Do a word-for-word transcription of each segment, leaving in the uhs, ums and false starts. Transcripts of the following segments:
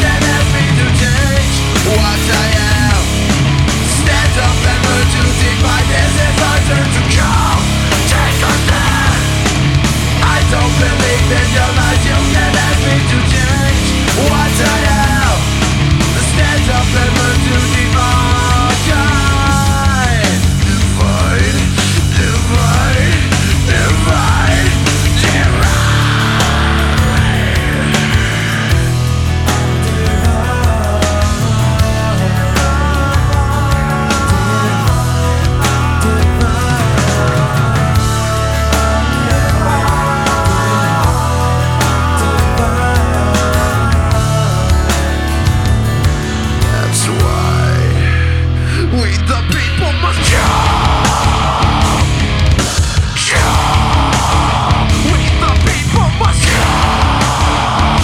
can ask me to change what I am. Stand up and learn to defy this. It's our turn to come. Take a stand. I don't believe in your lies. You can ask me to change what I am. Stand up and learn to defy. Divide, divide, divide, divide. That's why we the people must come. Come. We the people must come.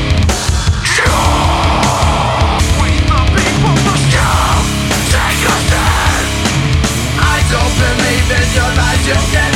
Come. We the people must come. Take a stand. I don't believe in your lies. You can